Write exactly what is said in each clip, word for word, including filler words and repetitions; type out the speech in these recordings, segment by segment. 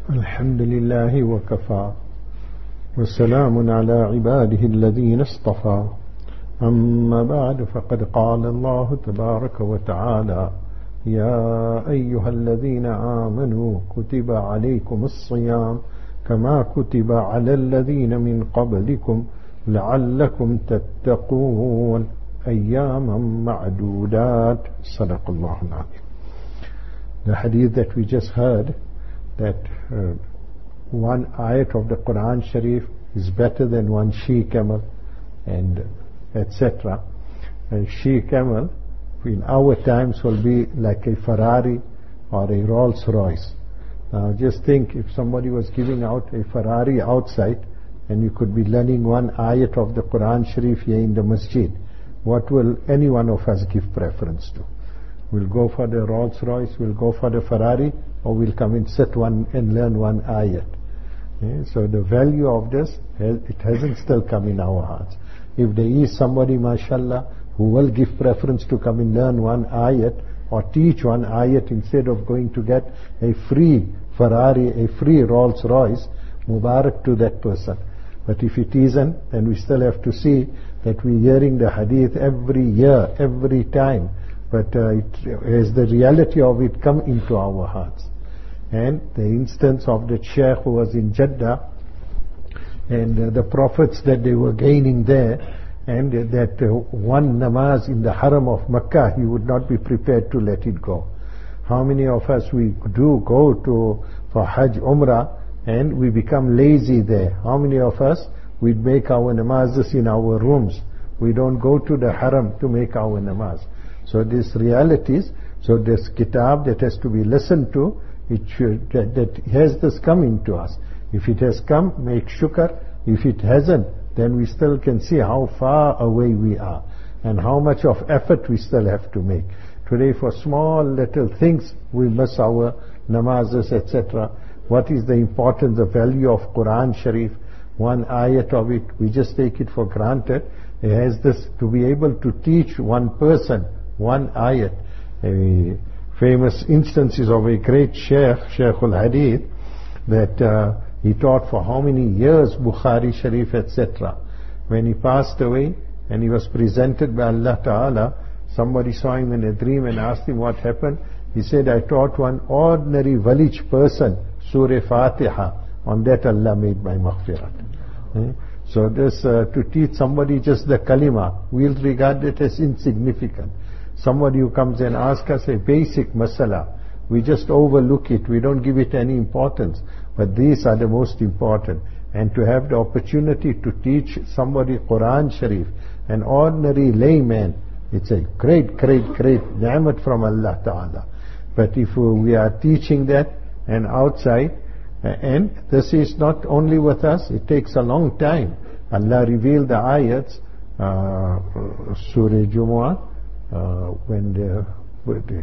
الحمد لله وكفى وسلام على عباده الذين اصطفى أما بعد فقد قال الله تبارك وتعالى يا أيها الذين آمنوا كتب عليكم الصيام كما كتب على الذين من قبلكم لعلكم تتقون أياما معدودات صدق الله العظيم. The hadith that we just heard, that uh, one ayat of the Quran Sharif is better than one she camel, and et cetera. A she camel in our times will be like a Ferrari or a Rolls Royce. Now just think, if somebody was giving out a Ferrari outside and you could be learning one ayat of the Quran Sharif here in the masjid, what will any one of us give preference to? We'll go for the Rolls Royce, we'll go for the Ferrari, or we'll come and sit one and learn one ayat. Yeah, so the value of this, it hasn't still come in our hearts. If there is somebody, mashallah, who will give preference to come and learn one ayat or teach one ayat instead of going to get a free Ferrari, a free Rolls Royce, Mubarak to that person. But if it isn't, then we still have to see that we're hearing the hadith every year, every time. But uh, it, has the reality of it come into our hearts. And the instance of the Shaykh who was in Jeddah, and uh, the prophets that they were gaining there, and uh, that uh, one namaz in the haram of Makkah, he would not be prepared to let it go. How many of us we do go to for Hajj Umrah and we become lazy there? How many of us we'd make our namazes in our rooms? We don't go to the haram to make our namaz. So this realities, so this kitab that has to be listened to, it should, that, that has this coming to us. If it has come, make shukr. If it hasn't, then we still can see how far away we are and how much of effort we still have to make. Today for small little things we miss our namazes, et cetera. What is the importance, the value of Quran Sharif? One ayat of it, we just take it for granted. It has this, to be able to teach one person one ayat. A famous instances of a great Shaykh, Shaykh al-Hadith, that uh, he taught for how many years Bukhari Sharif, et cetera. When he passed away and he was presented by Allah Ta'ala, somebody saw him in a dream and asked him what happened. He said, I taught one ordinary village person Surah Fatiha. On that Allah made my maghfirat. Eh? So this, uh, to teach somebody just the kalima, we'll regard it as insignificant. Somebody who comes and asks us a basic masala, we just overlook it, we don't give it any importance. But these are the most important. And to have the opportunity to teach somebody Quran Sharif, an ordinary layman, it's a great, great, great ni'mat from Allah Ta'ala. But if we are teaching that and outside, and this is not only with us, it takes a long time. Allah revealed the ayats, uh, Surah Jumu'ah, uh, when the, the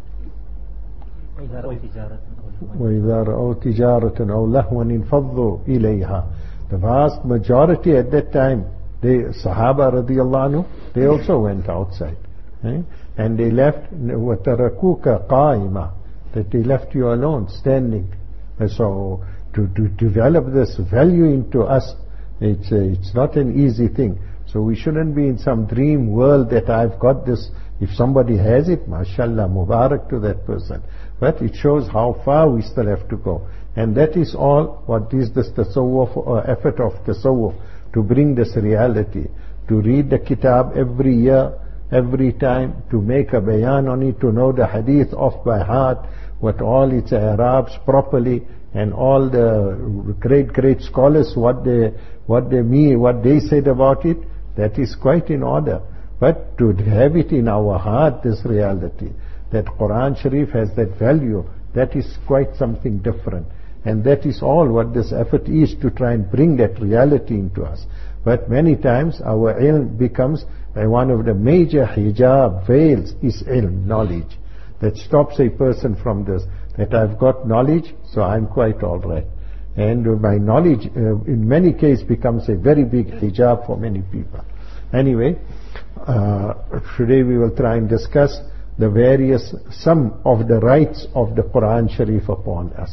وَإِذَا رَأَوْا تِجَارَةً أَوْ لَهْوًا انفضوا إِلَيْهَا. The vast majority at that time, the Sahaba radiallahu anhu, they also went outside. Eh? And they left, وَتَرَكُوكَ قَائِمًا, that they left you alone, standing. And so, to, to develop this value into us, it's, uh, it's not an easy thing. So we shouldn't be in some dream world that I've got this. If somebody has it, mashallah, mubarak to that person. But it shows how far we still have to go. And that is all what is this tasawwuf, or effort of tasawwuf, to bring this reality. To read the kitab every year, every time, to make a bayan on it, to know the hadith off by heart, with all its Arabs properly, and all the great, great scholars, what they, what they mean, what they said about it, that is quite in order. But to have it in our heart, this reality, that Quran Sharif has that value, that is quite something different. And that is all what this effort is, to try and bring that reality into us. But many times our ilm becomes uh, one of the major hijab veils is ilm, knowledge, that stops a person from this, that I've got knowledge, so I'm quite all right. And uh, my knowledge uh, in many cases becomes a very big hijab for many people. Anyway, uh, today we will try and discuss the various, some of the rights of the Quran Sharif upon us.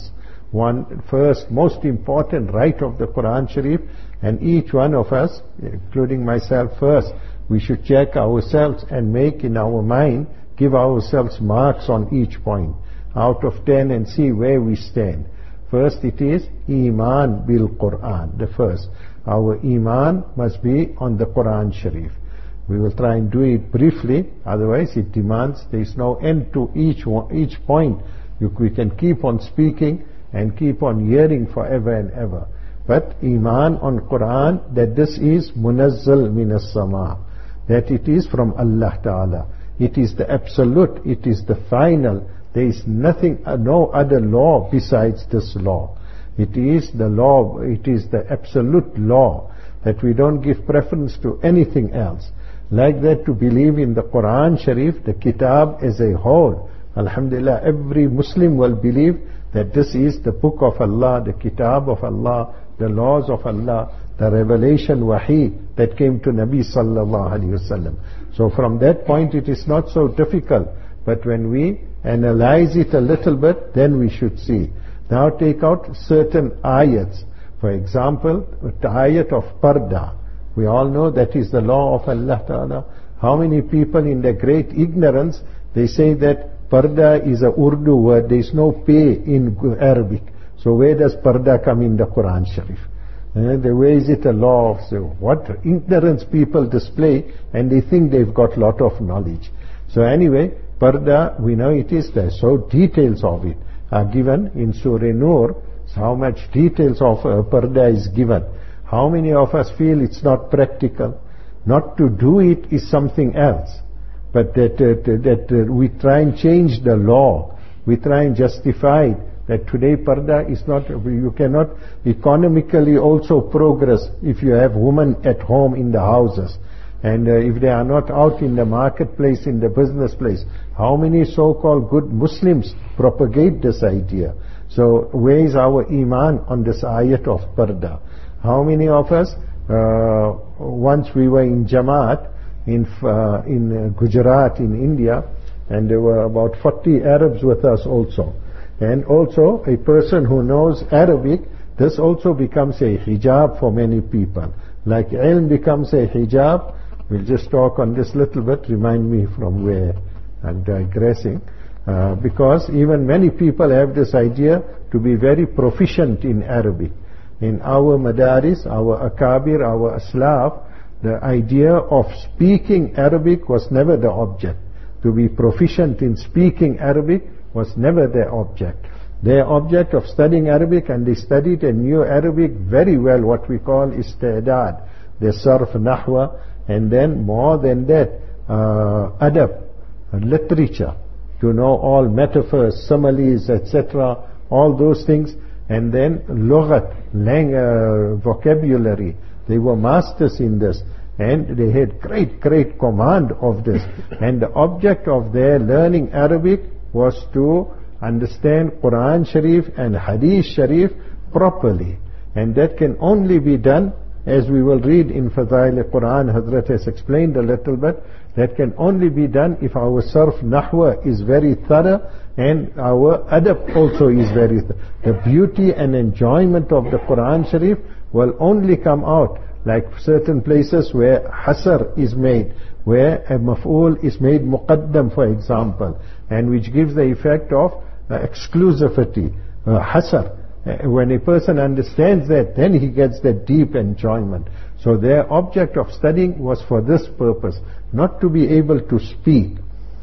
one first most important right of the Quran Sharif, and each one of us, including myself first, we should check ourselves and make in our mind, give ourselves marks on each point out of ten and see where we stand. First it is Iman bil Quran, the first. Our Iman must be on the Quran Sharif. We will try and do it briefly, otherwise it demands, there is no end to each one, each point. You, we can keep on speaking and keep on hearing forever and ever. But Iman on Quran, that this is Munazzal Minas Sama, that it is from Allah Ta'ala. It is the absolute, it is the final. There is nothing, uh, no other law besides this law. It is the law, it is the absolute law, that we don't give preference to anything else. Like that, to believe in the Quran Sharif, the Kitab as a whole. Alhamdulillah, every Muslim will believe that this is the book of Allah, the Kitab of Allah, the laws of Allah, the revelation wahi that came to Nabi sallallahu alaihi wasallam. So from that point it is not so difficult, but when we analyze it a little bit, then we should see. Now take out certain ayats. For example, the ayat of Parda. We all know that is the law of Allah Ta'ala. How many people in their great ignorance, they say that Parda is a Urdu word, there is no pay in Arabic. So where does Parda come in the Quran Sharif? And where is it a law of, so what ignorance people display, and they think they've got lot of knowledge. So anyway, Parda, we know it is there. So details of it are given in Surah Nur. So how much details of uh, Parda is given. How many of us feel it's not practical? Not to do it is something else. But that, uh, that uh, we try and change the law. We try and justify it. That today Parda is not, you cannot economically also progress if you have women at home in the houses. And uh, if they are not out in the marketplace, in the business place. How many so-called good Muslims propagate this idea? So where is our Iman on this ayat of Parda? How many of us, uh, once we were in Jamaat in, uh, in uh, Gujarat in India, and there were about forty Arabs with us also. And also a person who knows Arabic, this also becomes a hijab for many people. Like ilm becomes a hijab. We'll just talk on this little bit, remind me from where I'm digressing. Uh, because even many people have this idea to be very proficient in Arabic. In our madaris, our akabir, our aslaf, the idea of speaking Arabic was never the object. To be proficient in speaking Arabic was never their object. Their object of studying Arabic, and they studied and knew Arabic very well, what we call istidad, the sarf, nahwa, and then more than that, uh, adab, literature, to know all metaphors, similes, et cetera, all those things, and then lughat, lang, uh, vocabulary. They were masters in this, and they had great, great command of this. And the object of their learning Arabic was to understand Quran Sharif and Hadith Sharif properly. And that can only be done, as we will read in Fadail al-Quran, Hazrat has explained a little bit, that can only be done if our sarf nahwa is very thorough and our adab also is very thorough. The beauty and enjoyment of the Quran Sharif will only come out like certain places where hasar is made, where a maf'ul is made muqaddam, for example, and which gives the effect of uh, exclusivity, uh, hasar. Uh, when a person understands that, then he gets that deep enjoyment. So their object of studying was for this purpose, not to be able to speak.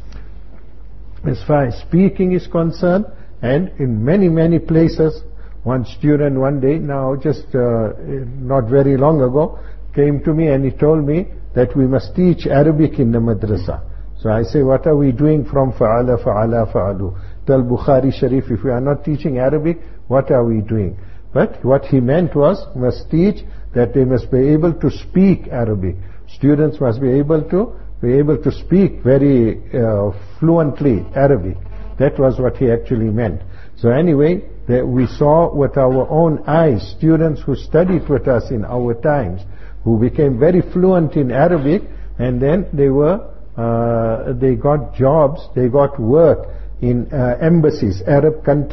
As far as speaking is concerned, and in many, many places, one student one day, now just uh, not very long ago, came to me and he told me that we must teach Arabic in the madrasa. So I say, what are we doing from fa'ala, fa'ala, fa'alu? Tell Bukhari Sharif, if we are not teaching Arabic, what are we doing? But what he meant was, must teach that they must be able to speak Arabic. Students must be able to be able to speak very uh, fluently Arabic. That was what he actually meant. So anyway, that we saw with our own eyes students who studied with us in our times, who became very fluent in Arabic, and then they were uh, they got jobs, they got work in uh, embassies, Arab country,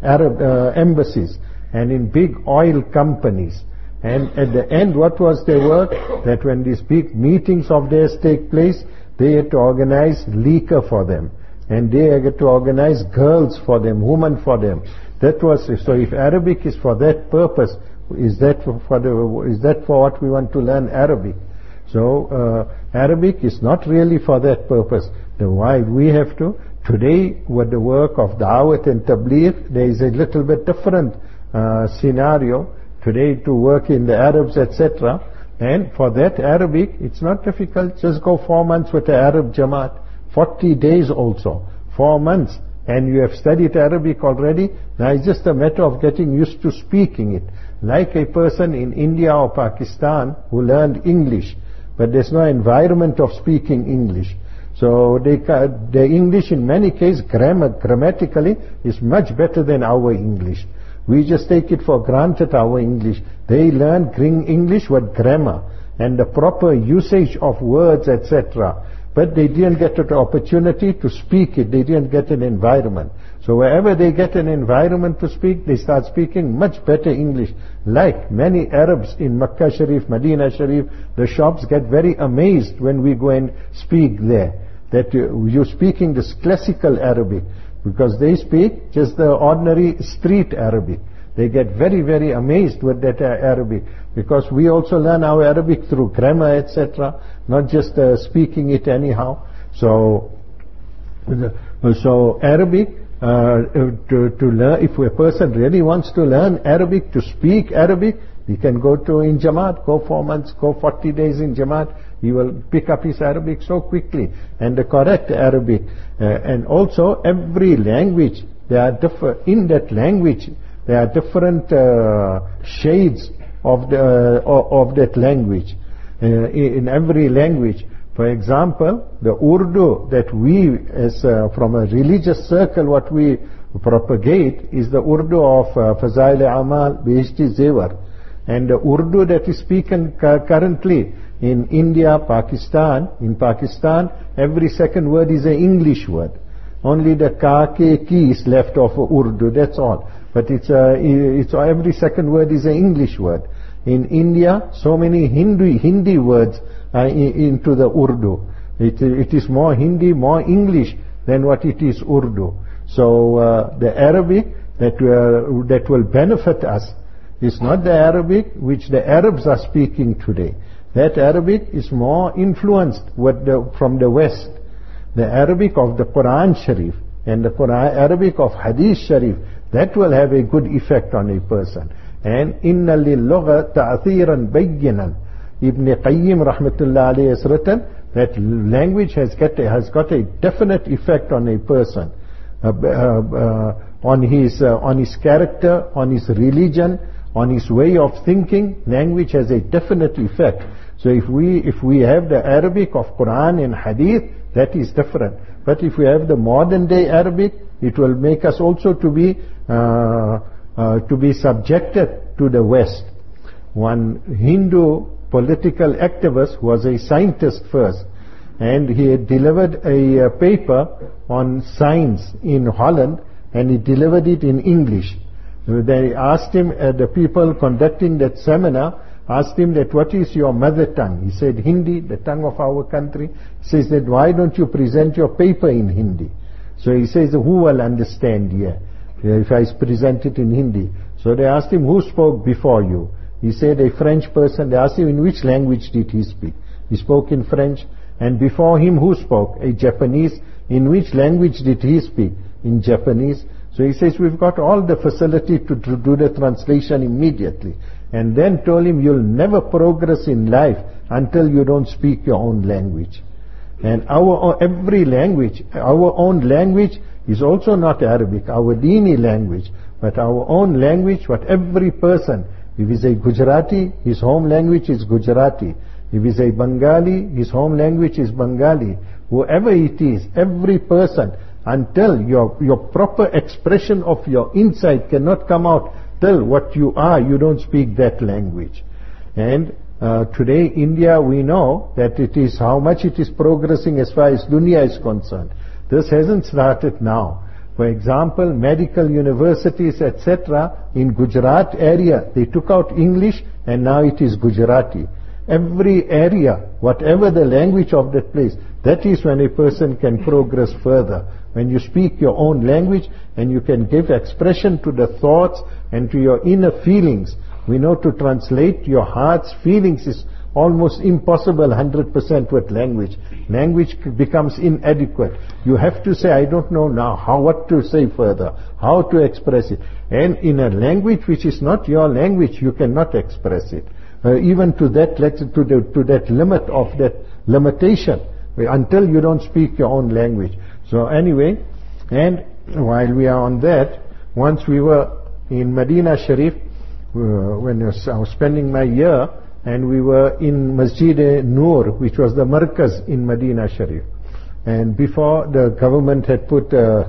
Arab uh, embassies and in big oil companies. And at the end, what was their work? That when these big meetings of theirs take place, they had to organize liquor for them. And they had to organize girls for them, women for them. That was, so if Arabic is for that purpose, is that for the, is that for what we want to learn Arabic? So uh, Arabic is not really for that purpose. Then why we have to? Today, with the work of Dawat and Tabligh, there is a little bit different uh, scenario. Today, to work in the Arabs, et cetera. And for that Arabic, it's not difficult. Just go four months with the Arab Jamaat. Forty days also. Four months. And you have studied Arabic already. Now it's just a matter of getting used to speaking it. Like a person in India or Pakistan who learned English, but there's no environment of speaking English. So they, the English in many cases, grammar, grammatically, is much better than our English. We just take it for granted, our English. They learn English with grammar and the proper usage of words, et cetera. But they didn't get an opportunity to speak it. They didn't get an environment. So wherever they get an environment to speak, they start speaking much better English. Like many Arabs in Makkah Sharif, Medina Sharif, the shops get very amazed when we go and speak there. That you, you're speaking this classical Arabic. Because they speak just the ordinary street Arabic. They get very, very amazed with that Arabic. Because we also learn our Arabic through grammar, et cetera, not just uh, speaking it anyhow. So, so Arabic, uh, to, to learn, if a person really wants to learn Arabic, to speak Arabic, he can go to in Jamaat, go four months, go forty days in Jamaat. He will pick up his Arabic so quickly, and the correct Arabic. Uh, and also every language, there are different, in that language, there are different uh, shades of the uh, of that language. Uh, in every language, for example, the Urdu that we, as uh, from a religious circle, what we propagate is the Urdu of uh, Fazail Amal, Behishti Zewar. And the Urdu that is spoken currently in India, Pakistan, in Pakistan, every second word is an English word. Only the ka, ke, ki is left of Urdu, that's all. But it's, uh, it's every second word is an English word. In India, so many Hindi, Hindi words are in, into the Urdu. It, it is more Hindi, more English than what it is Urdu. So uh, the Arabic that, uh, that will benefit us is not the Arabic which the Arabs are speaking today. That Arabic is more influenced with the, from the West. The Arabic of the Quran Sharif and the Quran, Arabic of Hadith Sharif, that will have a good effect on a person. And inna lil-lugha ta'athiran bayyinan. Ibn Qayyim rahmatullah alayhi has written that language has got a, has got a definite effect on a person, uh, uh, uh, on his uh, on his character, on his religion, on his way of thinking. Language has a definite effect. So if we if we have the Arabic of Quran and Hadith, that is different. But if we have the modern day Arabic, it will make us also to be uh, uh, to be subjected to the West. One Hindu political activist who was a scientist first, and he had delivered a, a paper on science in Holland, and he delivered it in English. They asked him, uh, the people conducting that seminar asked him that what is your mother tongue? He said Hindi, the tongue of our country. He says that why don't you present your paper in Hindi? So he says, who will understand here if I present it in Hindi? So they asked him, who spoke before you? He said a French person. They asked him in which language did he speak? He spoke in French. And before him who spoke? A Japanese. In which language did he speak? In Japanese. So he says we've got all the facility to, to do the translation immediately. And then told him you'll never progress in life until you don't speak your own language. And our every language, our own language is also not Arabic, our Dini language, but our own language, what every person, if he's a Gujarati, his home language is Gujarati. If he's a Bengali, his home language is Bengali. Whoever it is, every person, until your, your proper expression of your insight cannot come out, till what you are, you don't speak that language. And uh, today, India, we know that it is how much it is progressing as far as dunya is concerned. This hasn't started now. For example, medical universities, et cetera, in Gujarat area, they took out English and now it is Gujarati. Every area, whatever the language of that place, that is when a person can progress further. When you speak your own language and you can give expression to the thoughts and to your inner feelings. We know to translate your heart's feelings is almost impossible one hundred percent with language. Language becomes inadequate. You have to say, I don't know now how, what to say further, how to express it. And in a language which is not your language, you cannot express it. Uh, even to that, let's, to, the, to that limit of that limitation, until you don't speak your own language. So anyway, and while we are on that, once we were in Medina Sharif, uh, when I was, I was spending my year, and we were in Masjid Noor, which was the Markaz in Medina Sharif. And before the government had put, uh,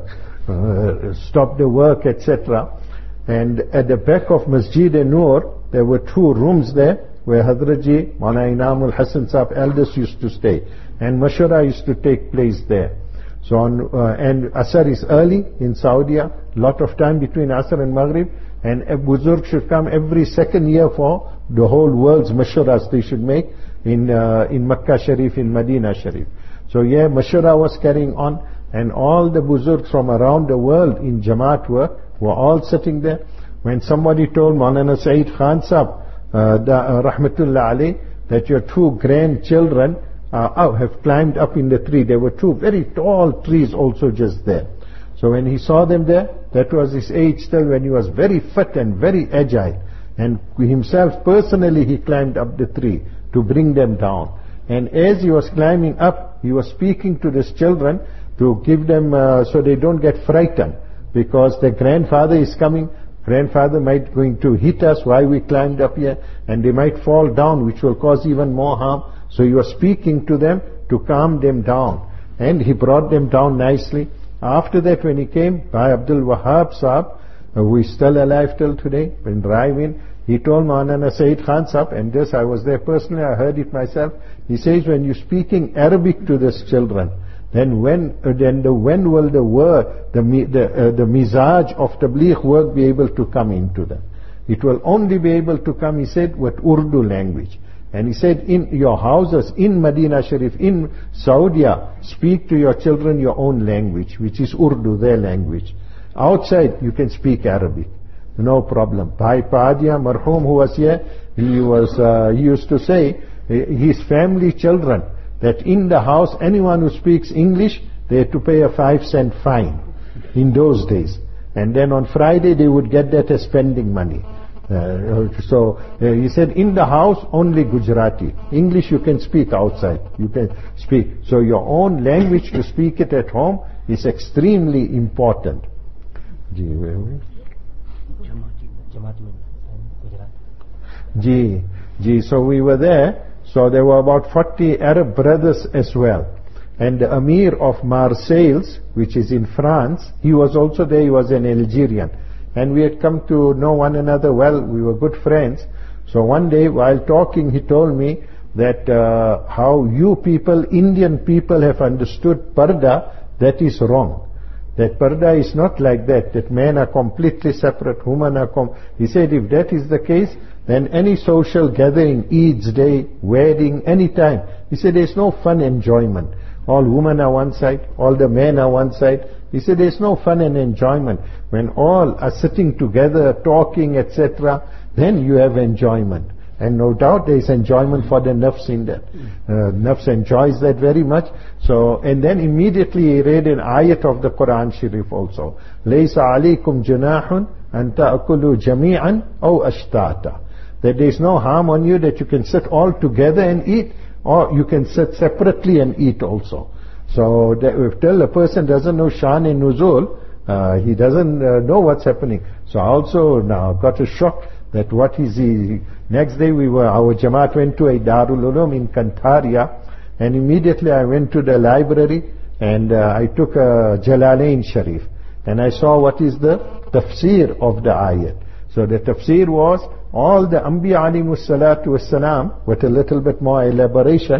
uh, stopped the work, et cetera. And at the back of Masjid Noor, there were two rooms there, where Hazrat Ji, Maulana Inamul Hasan Sahib, elders used to stay. And Mashura used to take place there. So on, uh, and Asr is early in Saudi, lot of time between Asr and Maghrib, and a Buzurg should come every second year for the whole world's Mashuras they should make in uh, in Makkah Sharif, in Medina Sharif. So yeah, Mashura was carrying on, and all the Buzurgs from around the world in Jamaat were, were all sitting there. When somebody told Maulana Saeed Khan Sahib, uh, da, uh, Rahmatullah alayh, that your two grandchildren uh, uh, have climbed up in the tree. There were two very tall trees also just there. So when he saw them there, that was his age still, when he was very fit and very agile. And himself personally he climbed up the tree to bring them down. And as he was climbing up, he was speaking to these children to give them, uh, so they don't get frightened. Because their grandfather is coming, grandfather might going to hit us while we climbed up here, and they might fall down, which will cause even more harm. So he was speaking to them to calm them down. And he brought them down nicely. After that, when he came, by Abdul Wahab Sahib, uh, who is still alive till today, when driving, he told Maulana Saeed Khan Sahib, and this I was there personally, I heard it myself. He says, when you're speaking Arabic to these children, then when, uh, then the, when will the word, the the, uh, the mizaj of Tabligh work be able to come into them? It will only be able to come, he said, with Urdu language. And he said, in your houses, in Medina Sharif, in Saudi, speak to your children your own language, which is Urdu, their language. Outside, you can speak Arabic. No problem. Bhai Padia Marhum, who was here, he was, uh, he used to say, his family children, that in the house, anyone who speaks English, they had to pay a five cent fine in those days. And then on Friday, they would get that as spending money. Uh, so uh, he said, in the house only Gujarati. English you can speak outside. You can speak. So your own language, to speak it at home, is extremely important. Ji, ji. So we were there. So there were about forty Arab brothers as well. And the Amir of Marseilles, which is in France, he was also there. He was an Algerian. And we had come to know one another well. We were good friends. So one day while talking, he told me that uh, how you people, Indian people, have understood parda, that is wrong. That parda is not like that, that men are completely separate, women are com- He said, if that is the case, then any social gathering, Eid's day, wedding, any time, he said, there's no fun enjoyment. All women are one side, all the men are one side. He said, there's no fun and enjoyment. When all are sitting together, talking, et cetera, then you have enjoyment. And no doubt there is enjoyment for the nafs in that. Uh, nafs enjoys that very much. So, and then immediately he read an ayat of the Quran Sharif also. لَيْسَ عَلَيْكُمْ جُنَاحٌ أَن تَأْكُلُوا جَمِيعًا أَوْ أَشْتَاتًا. That there is no harm on you that you can sit all together and eat, or you can sit separately and eat also. So that if till a person doesn't know Shan and Nuzul, uh, he doesn't uh, know what's happening. So I also now got a shock that what is he. Next day we were, our Jamaat went to a Darul Ulum in Kantaria, and immediately I went to the library and uh, I took a Jalalain Sharif, and I saw what is the tafsir of the ayat. So the tafsir was all the Anbiya alayhimus salatu wassalam, with a little bit more elaboration,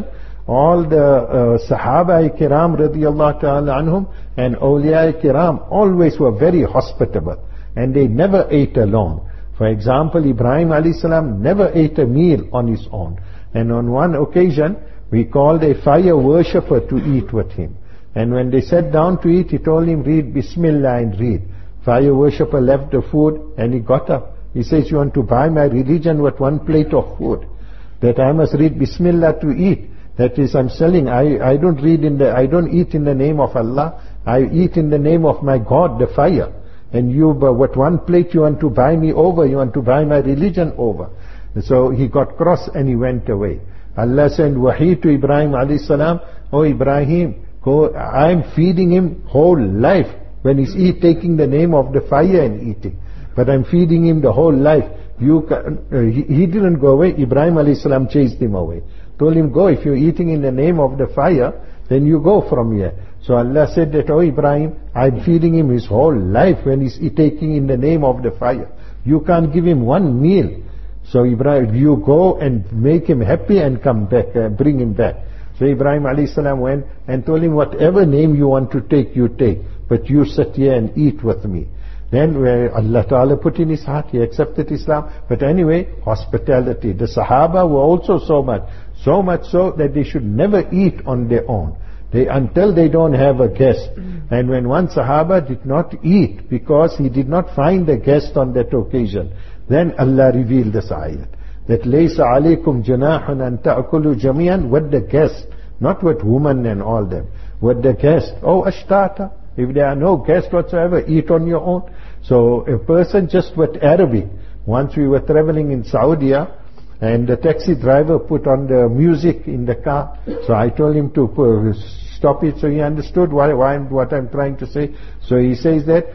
all the uh, Sahaba Kiram radiyallahu ta'ala anhum and Awliya Kiram always were very hospitable, and they never ate alone. For example, Ibrahim alayhi salam never ate a meal on his own, and on one occasion we called a fire worshipper to eat with him, and when they sat down to eat, he told him, read Bismillah and read. Fire worshipper left the food and he got up. He says, you want to buy my religion with one plate of food, that I must read Bismillah to eat? That is, I'm selling. I, I don't read in the, I don't eat in the name of Allah. I eat in the name of my God, the fire. And you, with one plate, you want to buy me over. You want to buy my religion over. So he got cross and he went away. Allah sent wahi to Ibrahim alayhi salam. Oh Ibrahim, go. I'm feeding him whole life when he's eat, taking the name of the fire and eating. But I'm feeding him the whole life. You, uh, he, he didn't go away. Ibrahim alayhi salam chased him away. Told him, go, if you're eating in the name of the fire, then you go from here. So Allah said that, oh Ibrahim, I'm feeding him his whole life when he's taking in the name of the fire. You can't give him one meal. So Ibrahim, you go and make him happy and come back, uh, bring him back. So Ibrahim alayhi salam went and told him, whatever name you want to take, you take. But you sit here and eat with me. Then where Allah Ta'ala put in his heart, he accepted Islam. But anyway, hospitality. The Sahaba were also so much. So much so that they should never eat on their own. They, until they don't have a guest. And when one Sahaba did not eat because he did not find a guest on that occasion, then Allah revealed this ayat. That لَيْسَ عَلَيْكُمْ جُنَاحٌ أَن تَأْكُلُوا جَمِيعًا, with the guest. Not with women and all them. With the guest. Oh, ashtata. If there are no guests whatsoever, eat on your own. So a person just with Arabic. Once we were traveling in Saudi, and the taxi driver put on the music in the car. So I told him to put, stop it. So he understood why, why, what I'm trying to say. So he says that,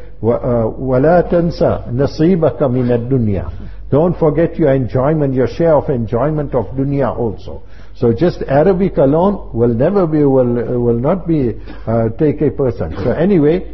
وَلَا تَنْسَى نَصِيبَكَ مِنَ الدُّنْيَا. Don't forget your enjoyment, your share of enjoyment of dunya also. So just Arabic alone will never be, will, will not be, uh, take a person. So anyway,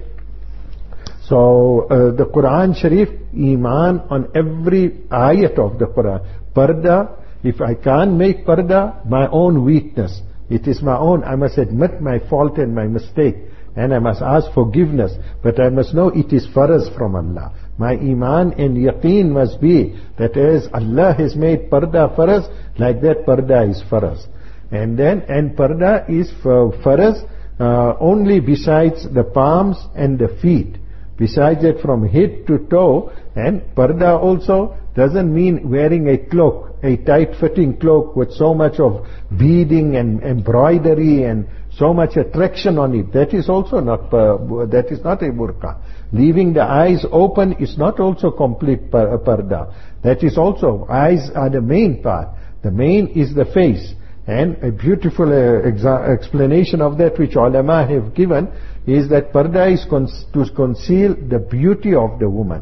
so uh, the Quran Sharif, Iman on every ayat of the Quran. Parda, if I can't make parda, my own weakness. It is my own, I must admit my fault and my mistake. And I must ask forgiveness. But I must know it is faraz from Allah. My iman and yaqeen must be that as Allah has made parda faraz, like that parda is faraz. And then, and parda is for faraz uh, only besides the palms and the feet. Besides that, from head to toe. And parda also doesn't mean wearing a cloak, a tight-fitting cloak with so much of beading and embroidery and so much attraction on it. That is also not uh, that is not a burqa. Leaving the eyes open is not also complete par- parda. That is also, eyes are the main part. The main is the face. And a beautiful uh, exa- explanation of that which ulama have given is that parda is con- to conceal the beauty of the woman.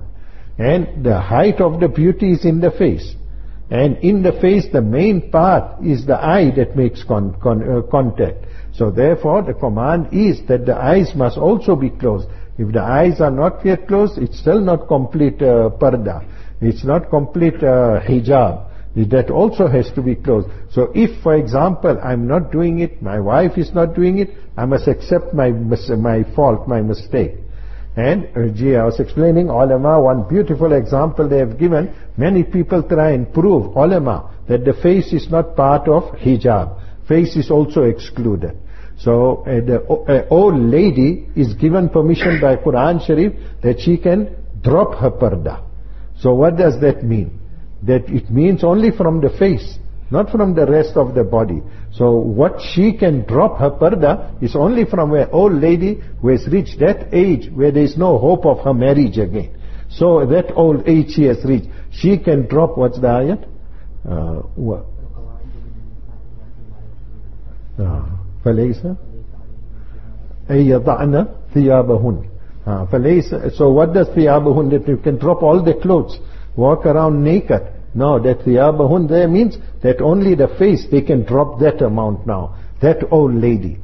And the height of the beauty is in the face. And in the face, the main part is the eye that makes con- con- uh, contact. So therefore, the command is that the eyes must also be closed. If the eyes are not yet closed, it's still not complete uh, parda. It's not complete uh, hijab. That also has to be closed. So if, for example, I'm not doing it, my wife is not doing it, I must accept my my fault, my mistake. And uh, gee, I was explaining ulama, one beautiful example they have given. Many people try and prove, ulama, that the face is not part of hijab. Face is also excluded. So uh, the uh, old lady is given permission by Quran Sharif that she can drop her parda. So what does that mean? That it means only from the face, not from the rest of the body. So what she can drop her parda is only from an old lady who has reached that age where there is no hope of her marriage again. So that old age she has reached, she can drop, what's the ayat? Uh, what? فليس أي يضعن ثيابهن. فليس. So what does ثيابهن? That you can drop all the clothes, walk around naked. No, that ثيابهن there means that only the face, they can drop that amount now. That old lady.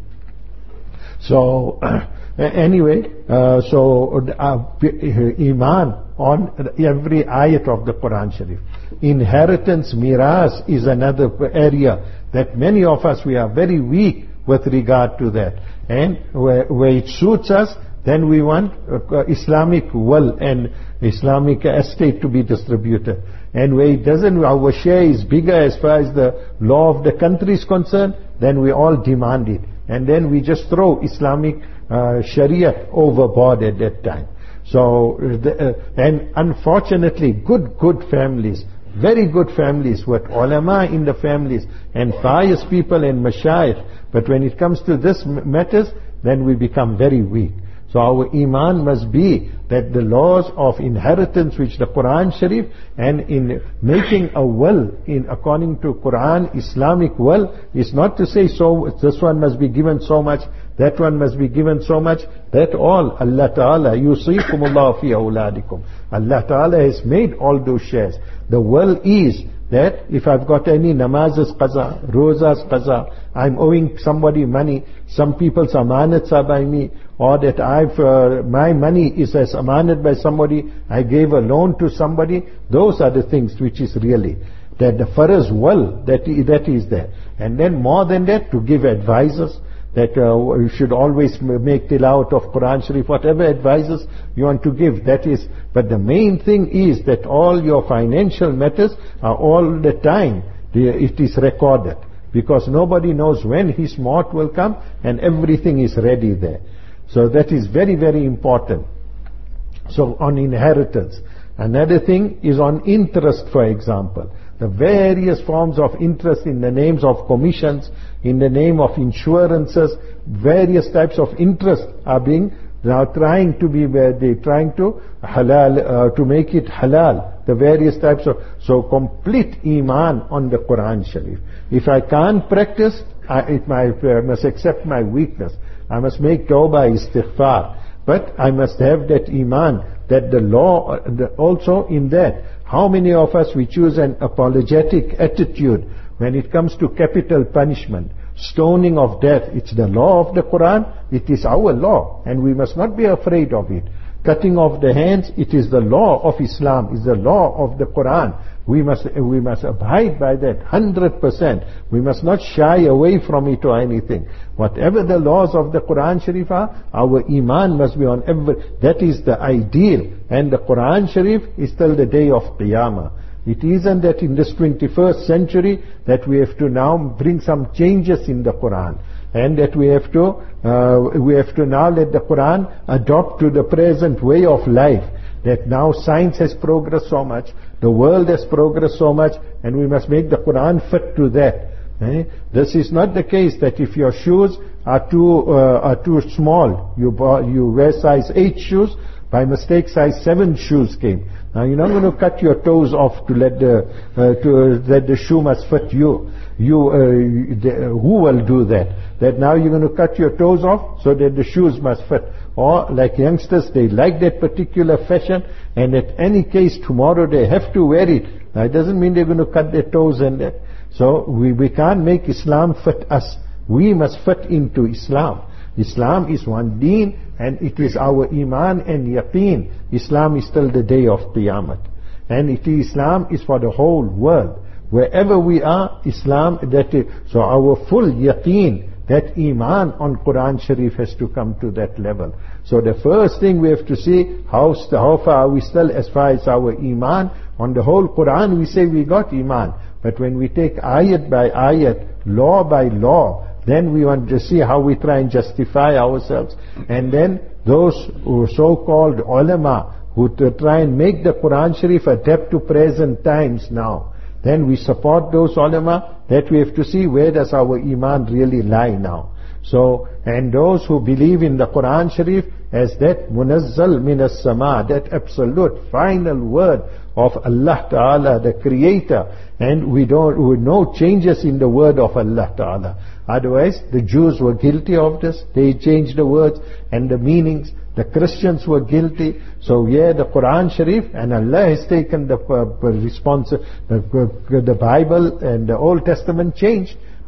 So uh, anyway, uh, so uh, Iman on every ayat of the Quran Sharif. Inheritance, miras, is another area that many of us, we are very weak with regard to that. And where, where it suits us, then we want uh, Islamic will and Islamic estate to be distributed. And where it doesn't, our share is bigger as far as the law of the country is concerned, then we all demand it. And then we just throw Islamic uh, Sharia overboard at that time. So, the, uh, and unfortunately, good, good families, very good families with ulama in the families and pious people and mashayikh. But when it comes to this matters, then we become very weak. So our iman must be that the laws of inheritance which the Quran Sharif, and in making a will in according to Quran, Islamic will, is not to say so this one must be given so much, that one must be given so much, that all Allah Ta'ala, yusikumullah fi awladikum. Allah Ta'ala has made all those shares. The will is that if I've got any namazes qaza, rozas qaza, I'm owing somebody money, some people's amanats are by me, or that I've, uh, my money is as amanat by somebody, I gave a loan to somebody, those are the things which is really, that the farz will, that, that is there. And then more than that, to give advisors, that uh, you should always make tilawat of Quran Sharif, whatever advices you want to give, that is, but the main thing is that all your financial matters are all the time, it is recorded, because nobody knows when his maut will come, and everything is ready there. So that is very, very important. So on inheritance. Another thing is on interest, for example. The various forms of interest in the names of commissions, in the name of insurances, various types of interest are being now trying to be, they trying to halal, uh, to make it halal, the various types of, so complete iman on the Quran Sharif. If I can't practice, I, it my, I must accept my weakness. I must make tawbah, istighfar. But I must have that iman, that the law, the, also in that, how many of us we choose an apologetic attitude when it comes to capital punishment, stoning of death? It's the law of the Quran, it is our law, and we must not be afraid of it. Cutting off the hands, it is the law of Islam, is the law of the Quran. We must, we must abide by that one hundred percent. We must not shy away from it or anything. Whatever the laws of the Quran Sharif are, our iman must be on every, that is the ideal. And the Quran Sharif is till the day of Qiyamah. It isn't that in this twenty-first century that we have to now bring some changes in the Quran, and that we have to, uh, we have to now let the Quran adopt to the present way of life. That now science has progressed so much, the world has progressed so much, and we must make the Quran fit to that. Eh? This is not the case that if your shoes are too uh, are too small, you you wear size eight shoes, by mistake size seven shoes came. Now you're not going to cut your toes off to let the uh, to uh, that the shoe must fit you. You uh, the, who will do that? That now you're going to cut your toes off so that the shoes must fit. Or like youngsters, they like that particular fashion, and at any case tomorrow they have to wear it. Now it doesn't mean they're going to cut their toes and that. So we, we can't make Islam fit us. We must fit into Islam. Islam is one deen, and it is our iman and yaqeen. Islam is till the day of Qiyamah. And it is, Islam is for the whole world. Wherever we are, Islam, that is, so our full yaqeen, that iman on Quran Sharif has to come to that level. So the first thing we have to see, how, how far are we still as far as our iman. On the whole Quran we say we got iman. But when we take ayat by ayat, law by law, then we want to see how we try and justify ourselves. And then those who so-called ulama who try and make the Quran Sharif adapt to present times now, then we support those ulama, that we have to see where does our iman really lie now. So, and those who believe in the Quran Sharif as that munazzal minas sama, that absolute final word of Allah Ta'ala, the Creator, and we don't, with no changes in the word of Allah Ta'ala. Otherwise, the Jews were guilty of this. They changed the words and the meanings. The Christians were guilty. So yeah, the Quran Sharif, and Allah has taken the uh, response, the, the Bible and the Old Testament changed.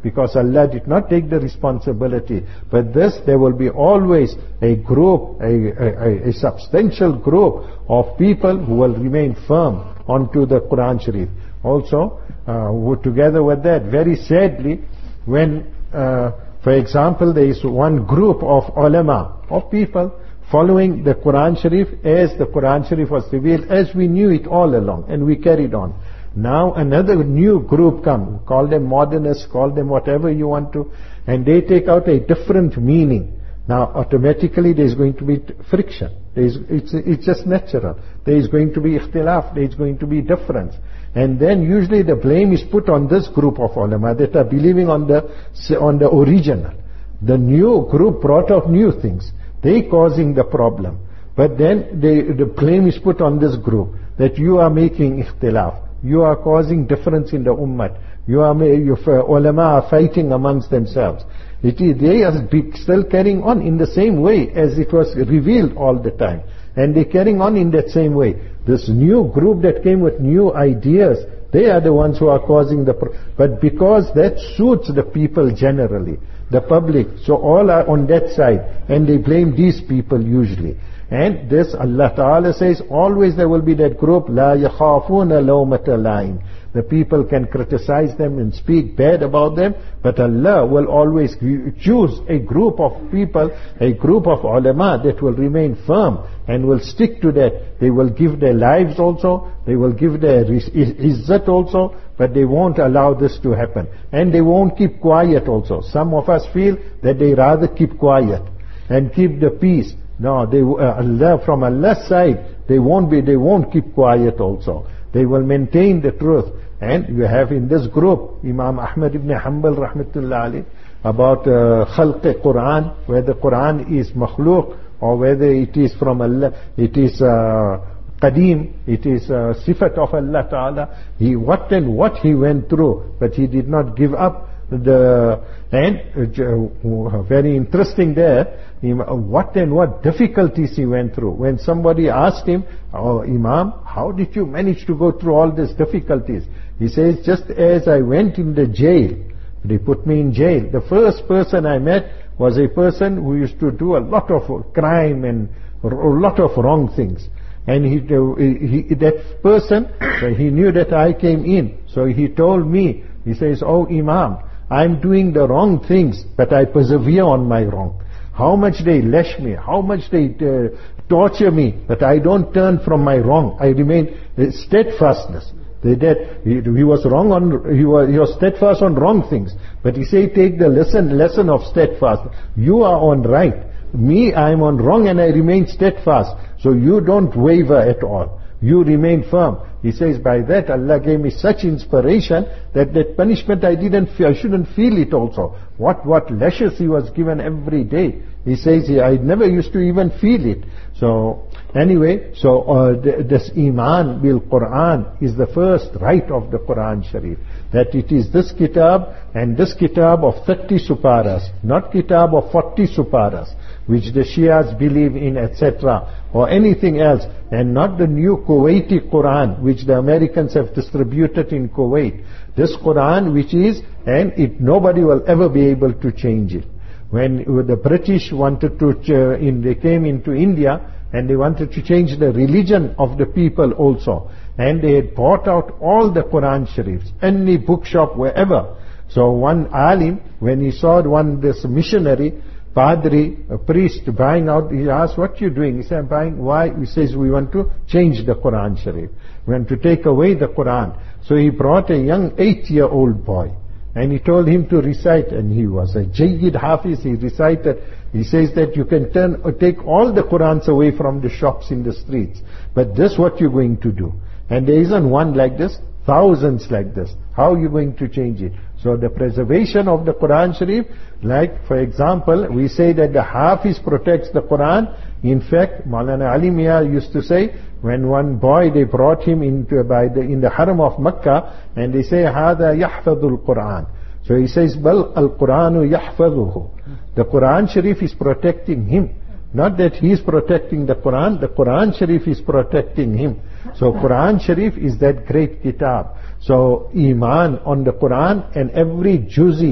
because Allah did not take the responsibility. But this, there will be always a group, a, a, a substantial group of people who will remain firm onto the Quran Sharif. Also, uh, together with that, very sadly, when, uh, for example, there is one group of ulama, of people, following the Quran Sharif as the Quran Sharif was revealed, as we knew it all along, and we carried on. Now another new group come, call them modernists, call them whatever you want to, and they take out a different meaning. Now automatically there is going to be friction. There is, it's, it's just natural. There is going to be ikhtilaf, there is going to be difference. And then usually the blame is put on this group of ulama that are believing on the, on the original. The new group brought out new things. They causing the problem. But then they, the blame is put on this group that you are making ikhtilaf. You are causing difference in the ummah. You are, you, ulama are fighting amongst themselves. It is, they are still carrying on in the same way as it was revealed all the time. And they're carrying on in that same way. This new group that came with new ideas, they are the ones who are causing the pro- but because that suits the people generally, the public, so all are on that side, and they blame these people usually. And this, Allah Ta'ala says, always there will be that group, La yakhafuna lawmata laim. The people can criticize them and speak bad about them, but Allah will always choose a group of people, a group of ulama that will remain firm and will stick to that. They will give their lives also, they will give their izzat also, but they won't allow this to happen. And they won't keep quiet also. Some of us feel that they rather keep quiet and keep the peace. No, they, uh, Allah, from Allah's side, they won't be, they won't keep quiet also. They will maintain the truth. And you have in this group, Imam Ahmad ibn Hanbal rahmatullah alayh, about uh, khalq Quran, whether Quran is makhluk or whether it is from Allah, it is uh, qadim, it is uh, sifat of Allah Ta'ala. He, what and what he went through, but he did not give up. The and uh, very interesting there, what and what difficulties he went through. When somebody asked him, "Oh Imam, how did you manage to go through all these difficulties?" He says, "Just as I went in the jail, they put me in jail. The first person I met was a person who used to do a lot of crime and a lot of wrong things. And he, he that person, he knew that I came in, so he told me, he says, 'Oh Imam, I'm doing the wrong things, but I persevere on my wrong. How much they lash me, how much they uh, torture me, but I don't turn from my wrong. I remain uh, steadfastness.'" They did. He, he was wrong on, he was, he was steadfast on wrong things. But he said, take the lesson, lesson of steadfast. You are on right. Me, I am on wrong and I remain steadfast. So you don't waver at all. You remain firm. He says, by that Allah gave me such inspiration that that punishment I didn't feel, I shouldn't feel it also. What, what lashes he was given every day. He says, I never used to even feel it. So, anyway, so uh, this Iman bil Quran is the first right of the Quran Sharif. That it is this kitab and this kitab of thirty suparas, not kitab of forty suparas, which the Shias believe in, et cetera, or anything else, and not the new Kuwaiti Quran, which the Americans have distributed in Kuwait. This Quran, which is, and it nobody will ever be able to change it. When the British wanted to, uh, in, they came into India, and they wanted to change the religion of the people also. And they had bought out all the Quran Sharifs, any bookshop, wherever. So one alim, when he saw one, this missionary, padri, a priest buying out, he asked, "What you doing?" He said, "I'm buying." Why? He says, "We want to change the Quran Sharif. We want to take away the Quran." So he brought a young eight-year-old boy. And he told him to recite, and he was a Jayyid Hafiz, he recited. He says that you can turn or take all the Qurans away from the shops in the streets, but this what you're going to do. And there isn't one like this, thousands like this. How are you going to change it? So the preservation of the Quran Sharif, like for example, we say that the Hafiz protects the Quran. In fact, Maulana Ali Mia used to say, when one boy, they brought him into by the in the Haram of Makkah, and they say, "Hada yahfadul Quran." So he says, "Bal al Quranu yahfaduhu." The Quran Sharif is protecting him. Not that he is protecting the Quran, the Quran Sharif is protecting him. So Quran Sharif is that great kitab. So Iman on the Quran, and every juzi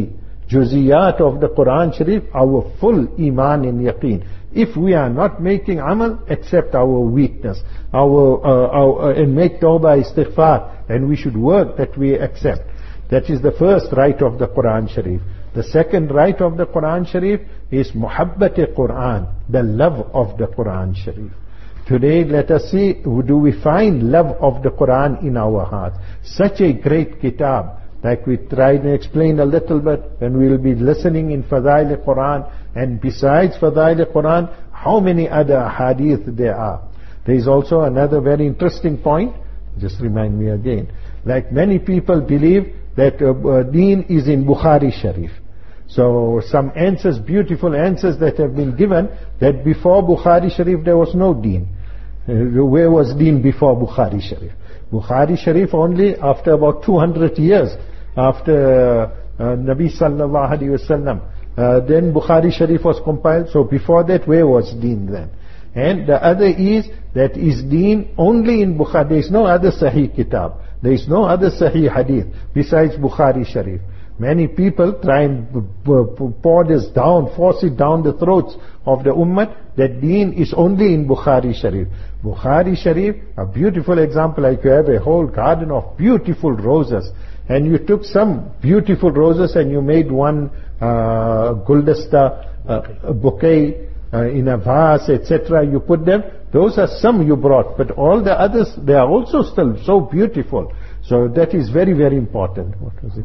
juziyat of the Quran Sharif, our full iman and yaqeen. If we are not making amal, accept our weakness, our, uh, our uh, and make tawbah istighfar, and we should work that we accept. That is the first right of the Quran Sharif. The second right of the Quran Sharif is muhabbat Quran, the love of the Quran Sharif. Today, let us see, do we find love of the Quran in our hearts? Such a great kitab. Like we tried to explain a little bit, and we will be listening in Fadail al-Quran, and besides Fadail al-Quran, how many other hadith there are. There is also another very interesting point, just remind me again. Like many people believe that uh, uh, deen is in Bukhari Sharif. So some answers, beautiful answers that have been given, that before Bukhari Sharif there was no deen. Uh, where was deen before Bukhari Sharif? Bukhari Sharif only after about two hundred years after uh, uh, Nabi Sallallahu Alaihi Wasallam. Uh, then Bukhari Sharif was compiled. So before that, where was deen then? And the other is that is deen only in Bukhari. There is no other Sahih Kitab. There is no other Sahih Hadith besides Bukhari Sharif. Many people try and pour this down, force it down the throats of the ummah, that deen is only in Bukhari Sharif. Bukhari Sharif, a beautiful example, like you have a whole garden of beautiful roses, and you took some beautiful roses and you made one uh, guldasta, uh, a bouquet uh, in a vase, et cetera. You put them. Those are some you brought, but all the others, they are also still so beautiful. So that is very, very important. What was it?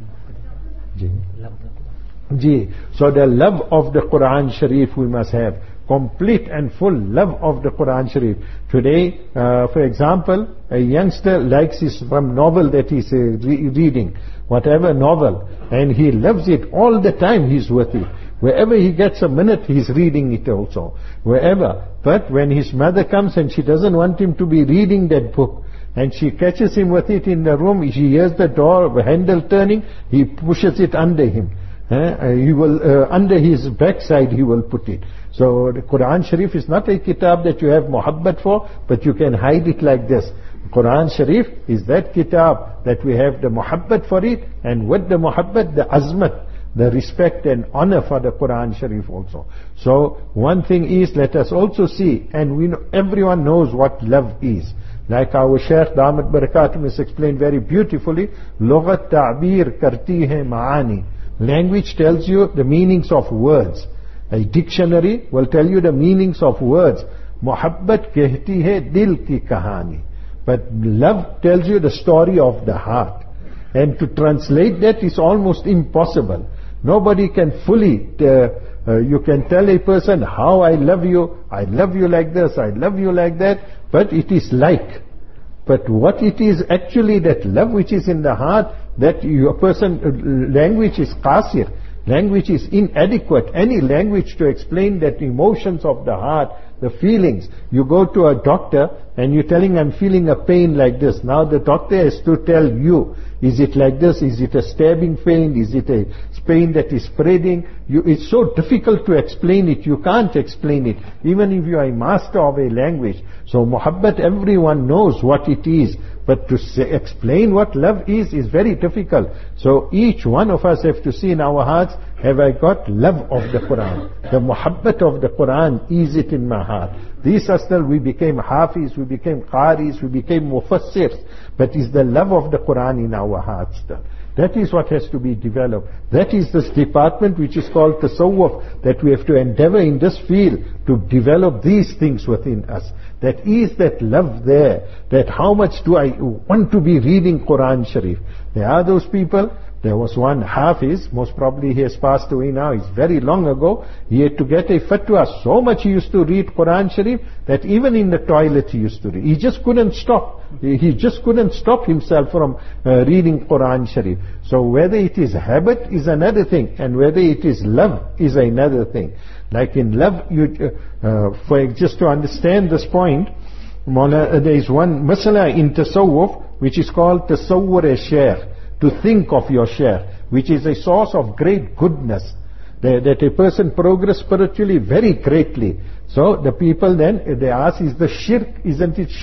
Ji. So the love of the Quran Sharif we must have. Complete and full love of the Quran Sharif. Today, uh, for example, a youngster likes his some novel that he's uh, re- reading, whatever novel, and he loves it all the time. He's with it. Wherever he gets a minute, he's reading it also. Wherever. But when his mother comes and she doesn't want him to be reading that book, and she catches him with it in the room, she hears the door handle turning, he pushes it under him. Uh, he will uh, under his backside he will put it. So the Quran Sharif is not a kitab that you have muhabbat for, but you can hide it like this. Quran Sharif is that kitab that we have the muhabbat for it, and with the muhabbat, the azmat, the respect and honor for the Quran Sharif also. So one thing is, let us also see, and we know, everyone knows what love is. Like our Shaykh Damat Barakatum has explained very beautifully, Lughat ta'bir karti hai ma'ani. Language tells you the meanings of words. A dictionary will tell you the meanings of words. Muhabbat kehti hai dil ki kahani. But love tells you the story of the heart. And to translate that is almost impossible. Nobody can fully, uh, uh, you can tell a person how I love you, I love you like this, I love you like that, but it is like. But what it is actually, that love which is in the heart, that your person, uh, language is qasir, language is inadequate. Any language to explain that emotions of the heart, the feelings. You go to a doctor and you're telling, I'm feeling a pain like this. Now the doctor has to tell you, is it like this? Is it a stabbing pain? Is it a pain that is spreading? You, it's so difficult to explain it. You can't explain it, even if you are a master of a language. So muhabbat, everyone knows what it is. But to say, explain what love is, is very difficult. So each one of us have to see in our hearts, have I got love of the Quran? The muhabbat of the Quran, is it in my heart? These are still, we became hafiz, we became qaris, we became mufassirs. But is the love of the Quran in our hearts still? That is what has to be developed. That is this department which is called tasawwuf, that we have to endeavor in this field to develop these things within us. That is that love there, that how much do I want to be reading Quran Sharif. There are those people. There was one Hafiz, most probably he has passed away now, it's very long ago. He had to get a fatwa. So much he used to read Quran Sharif that even in the toilet he used to read. He just couldn't stop. He just couldn't stop himself from uh, reading Quran Sharif. So whether it is habit is another thing, and whether it is love is another thing. Like in love, you, uh, uh, for just to understand this point, Mawla, uh, there is one masala in tasawwuf which is called tasawwur-e-shaykh. To think of your shaykh, which is a source of great goodness, that, that a person progress spiritually very greatly. So the people then, they ask, is the shirk, isn't it shirk?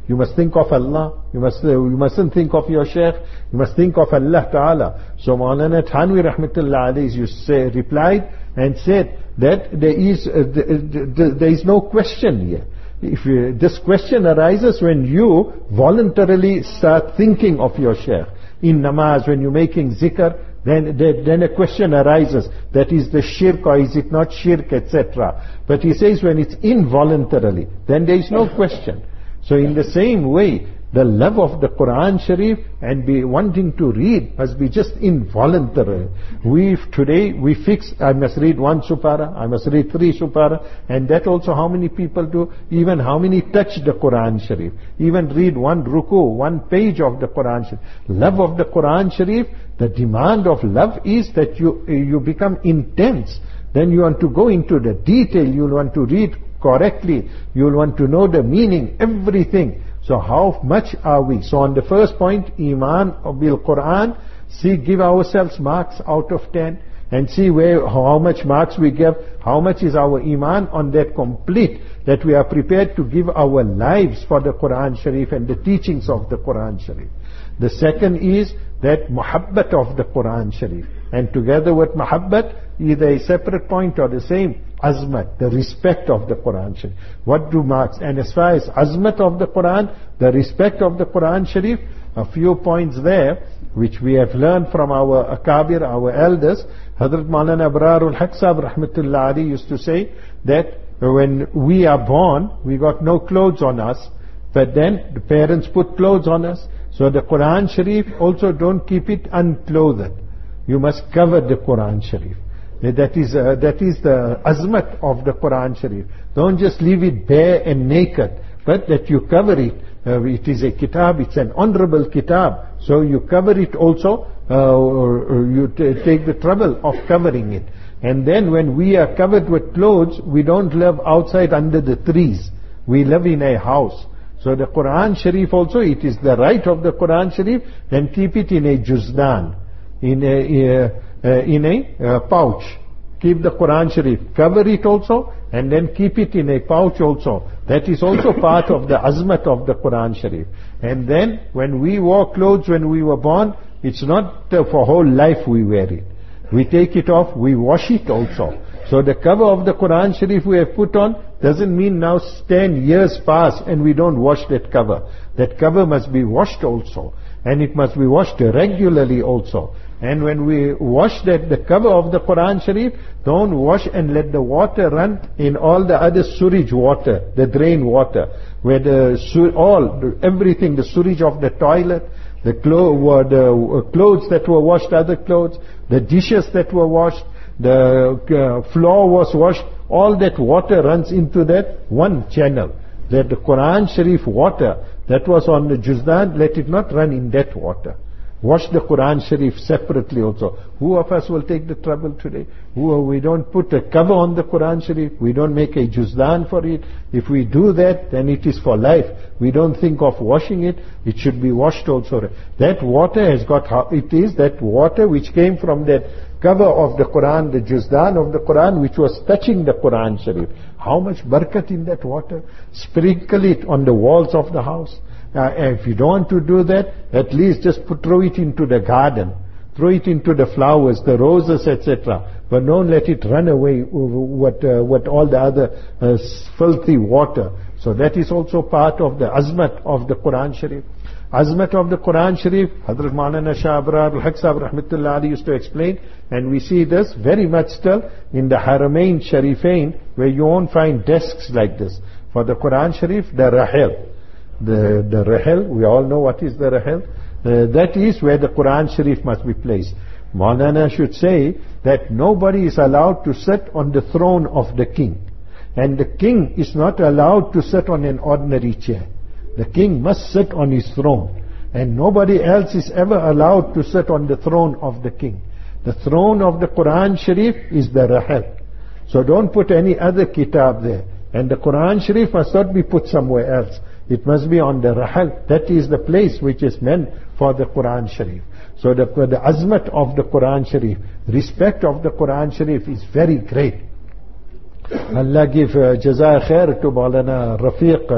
You must think of Allah. You must, uh, you mustn't think of your Shaykh. You must think of Allah Ta'ala. So Maulana Thanwi Rahmatullah alayhi you say, replied and said that there is, uh, the, the, there is no question here. If you, this question arises when you voluntarily start thinking of your Shaykh. In namaz, when you're making zikr, then, then a question arises, that is the shirk or is it not shirk, et cetera. But he says when it's involuntarily, then there is no question. So in the same way, the love of the Quran Sharif and be wanting to read must be just involuntary. We today we fix, I must read one supara, I must read three supara, and that also how many people do, even how many touch the Quran Sharif, even read one ruku, one page of the Quran Sharif. Love of the Quran Sharif, the demand of love is that you you become intense. Then you want to go into the detail, you want to read correctly, you want to know the meaning, everything. So how much are we? So on the first point, Iman bil Quran, see, give ourselves marks out of ten and see where, how much marks we give, how much is our Iman on that complete, that we are prepared to give our lives for the Quran Sharif and the teachings of the Quran Sharif. The second is that muhabbat of the Quran Sharif. And together with muhabbat, either a separate point or the same, azmat, the respect of the Quran Sharif. What do marks? And as far as azmat of the Quran, the respect of the Quran Sharif, a few points there, which we have learned from our akabir, our elders. Hazrat Maulana Abrarul Haq Sahib Rahmatullah Ali used to say that when we are born, we got no clothes on us, but then the parents put clothes on us. So the Quran Sharif also don't keep it unclothed. You must cover the Quran Sharif. That is, uh, that is the azmat of the Quran Sharif. Don't just leave it bare and naked, but that you cover it. Uh, it is a kitab, it's an honorable kitab. So you cover it also, uh, or, or you t- take the trouble of covering it. And then when we are covered with clothes, we don't live outside under the trees. We live in a house. So the Quran Sharif also, it is the right of the Quran Sharif, then keep it in a juzdan, in a, uh, uh, in a uh, pouch. Keep the Quran Sharif, cover it also, and then keep it in a pouch also. That is also part of the azmat of the Quran Sharif. And then when we wore clothes when we were born, it's not uh, for whole life we wear it. We take it off, we wash it also. So the cover of the Quran Sharif we have put on doesn't mean now ten years pass and we don't wash that cover. That cover must be washed also. And it must be washed regularly also. And when we wash that, the cover of the Quran Sharif, don't wash and let the water run in all the other sewage water, the drain water, where the all, everything, the sewage of the toilet, the, clo- the clothes that were washed, other clothes, the dishes that were washed, the uh, floor was washed, all that water runs into that one channel. That the Quran Sharif water that was on the Juzdan, let it not run in that water. Wash the Quran Sharif separately also. Who of us will take the trouble today? Who, we don't put a cover on the Quran Sharif. We don't make a Juzdan for it. If we do that, then it is for life. We don't think of washing it. It should be washed also. That water has got, it is that water which came from that cover of the Quran, the Juzdan of the Quran, which was touching the Quran Sharif. How much barakat in that water? Sprinkle it on the walls of the house. Uh, if you don't want to do that, at least just put, throw it into the garden. Throw it into the flowers, the roses, et cetera. But don't let it run away with, uh, with all the other uh, filthy water. So that is also part of the azmat of the Quran Sharif. Azmat of the Quran Sharif, Hazrat Maulana Shah Abrar al-Haq Sahib Rahmatullah Ali used to explain, and we see this very much still in the Haramain Sharifain, where you won't find desks like this. For the Quran Sharif, the Rahel. The, the Rahel, we all know what is the Rahel. Uh, that is where the Quran Sharif must be placed. Maulana should say that nobody is allowed to sit on the throne of the king. And the king is not allowed to sit on an ordinary chair. The king must sit on his throne. And nobody else is ever allowed to sit on the throne of the king. The throne of the Quran Sharif is the Rahel. So don't put any other kitab there. And the Quran Sharif must not be put somewhere else. It must be on the Rahal. That is the place which is meant for the Quran Sharif. So the, the azmat of the Quran Sharif, respect of the Quran Sharif is very great. Allah give uh, Jazaa Khair to Maulana Rafiq uh,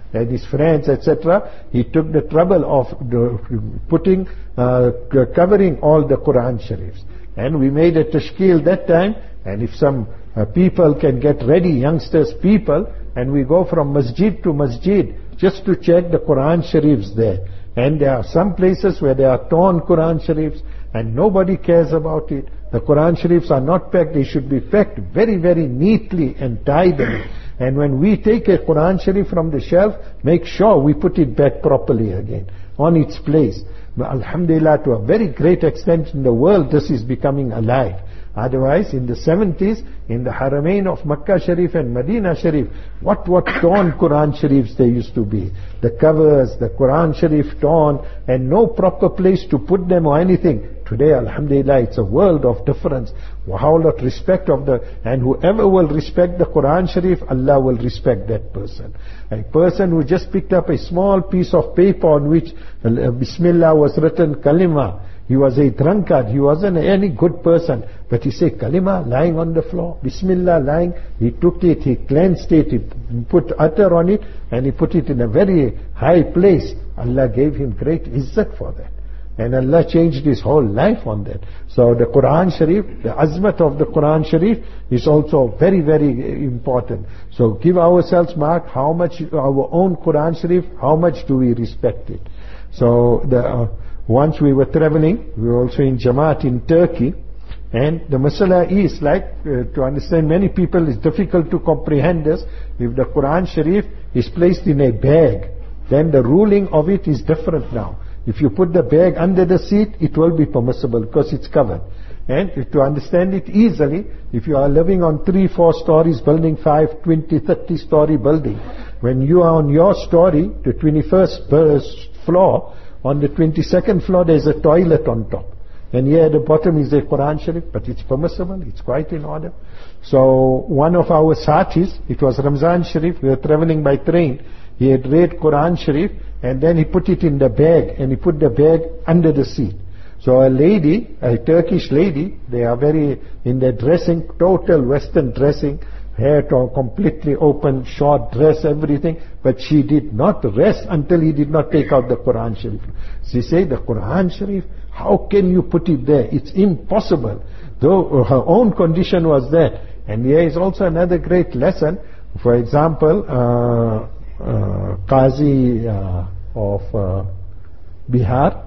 and his friends, et cetera, he took the trouble of putting, uh, covering all the Quran Sharifs. And we made a tashkil that time, and if some uh, people can get ready, youngsters, people, and we go from masjid to masjid just to check the Quran Sharifs there. And there are some places where there are torn Quran Sharifs, and nobody cares about it. The Quran Sharifs are not packed, they should be packed very, very neatly and tidily. And when we take a Quran Sharif from the shelf, make sure we put it back properly again, on its place. But alhamdulillah, to a very great extent in the world, this is becoming alive. Otherwise, in the seventies, in the Haramain of Makkah Sharif and Medina Sharif, what what torn Quran Sharifs there used to be. The covers, the Quran Sharif torn, and no proper place to put them or anything. Today, alhamdulillah, it's a world of difference. How lot respect of the, and whoever will respect the Quran Sharif, Allah will respect that person. A person who just picked up a small piece of paper on which uh, Bismillah was written, Kalima, he was a drunkard, he wasn't any good person, but he said Kalima lying on the floor, Bismillah lying, he took it, he cleansed it, he put attar on it, and he put it in a very high place. Allah gave him great izzat for that. And Allah changed his whole life on that. So the Quran Sharif, the azmat of the Quran Sharif is also very, very important. So give ourselves mark how much our own Quran Sharif, how much do we respect it. So the, uh, once we were traveling, we were also in Jamaat in Turkey, and the masala is like, uh, to understand many people, it's difficult to comprehend this. If the Quran Sharif is placed in a bag, then the ruling of it is different now. If you put the bag under the seat, it will be permissible because it's covered. And if to understand it easily, if you are living on three, four stories building, five, twenty, thirty story building, when you are on your story, the twenty-first floor, on the twenty-second floor there's a toilet on top. And here at the bottom is a Quran Sharif, but it's permissible, it's quite in order. So one of our satis, it was Ramzan Sharif, we were traveling by train, he had read Quran Sharif, and then he put it in the bag, and he put the bag under the seat. So a lady, a Turkish lady, they are very, in their dressing, total Western dressing, hair to completely open, short dress, everything, but she did not rest until he did not take out the Quran Sharif. She said, the Quran Sharif, how can you put it there? It's impossible. Though her own condition was that. And here is also another great lesson. For example, uh, Uh, Qazi uh, of uh, Bihar,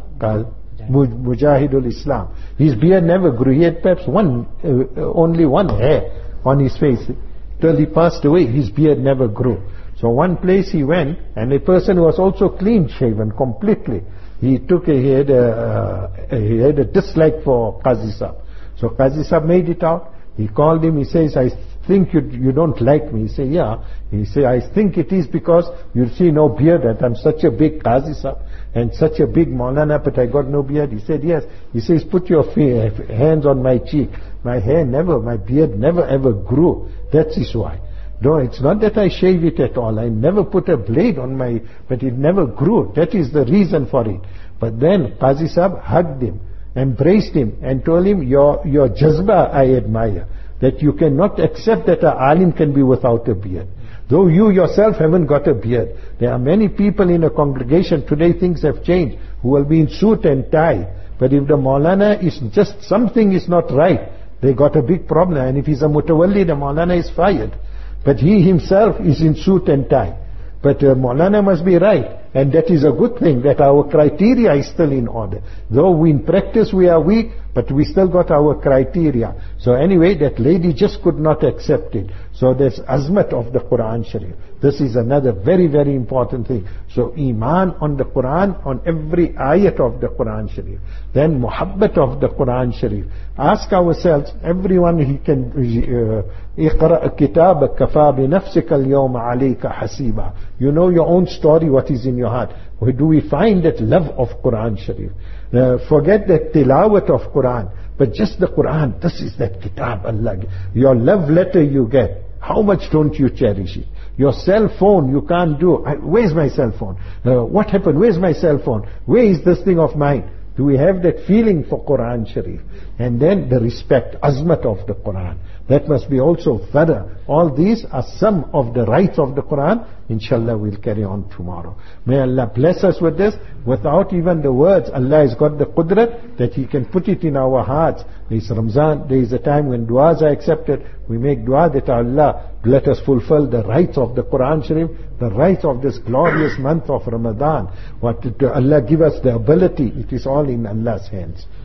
Mujahidul Islam. His beard never grew. He had perhaps one, uh, only one hair on his face. Till he passed away, his beard never grew. So one place he went, and a person was also clean shaven completely. He took a, he had a, uh, he had a dislike for Qazi Sahib. So Qazi Sahib made it out. He called him, he says, I think you, you don't like me. He said, yeah. He said, I think it is because you see no beard, that I'm such a big Qazi Sahib and such a big Maulana, but I got no beard. He said, yes. He says, put your hands on my cheek. My hair never, my beard never ever grew. That is why. No, it's not that I shave it at all. I never put a blade on my, but it never grew. That is the reason for it. But then Qazi Sahib hugged him, embraced him, and told him, your, your jazba I admire. That you cannot accept that an alim can be without a beard. Though you yourself haven't got a beard. There are many people in a congregation, today things have changed, who will be in suit and tie. But if the Maulana is just, something is not right, they got a big problem. And if he's a mutawalli, the Maulana is fired. But he himself is in suit and tie. But uh, Maulana must be right. And that is a good thing, that our criteria is still in order. Though we in practice we are weak, but we still got our criteria. So anyway, that lady just could not accept it. So there's azmat of the Quran Sharif. This is another very, very important thing. So iman on the Quran, on every ayat of the Quran Sharif. Then muhabbat of the Quran Sharif. Ask ourselves, everyone he can, اقرأ كتابك كفى بنفسك اليوم عليك حسيبا. You know your own story, what is in your heart. Where do we find that love of Quran Sharif? Uh, forget the tilawat of Quran, but just the Quran. This is that kitab Allah. Your love letter you get, how much don't you cherish it? Your cell phone you can't do. I, where's my cell phone? Uh, what happened? Where's my cell phone? Where is this thing of mine? Do we have that feeling for Quran Sharif? And then the respect, azmat of the Quran. That must be also further. All these are some of the rights of the Quran. Inshallah, we'll carry on tomorrow. May Allah bless us with this. Without even the words, Allah has got the qudrat that He can put it in our hearts. There is Ramzan, there is a time when du'as are accepted. We make dua that Allah let us fulfill the rights of the Quran Sharif, the rights of this glorious month of Ramadan. What to Allah give us the ability, it is all in Allah's hands.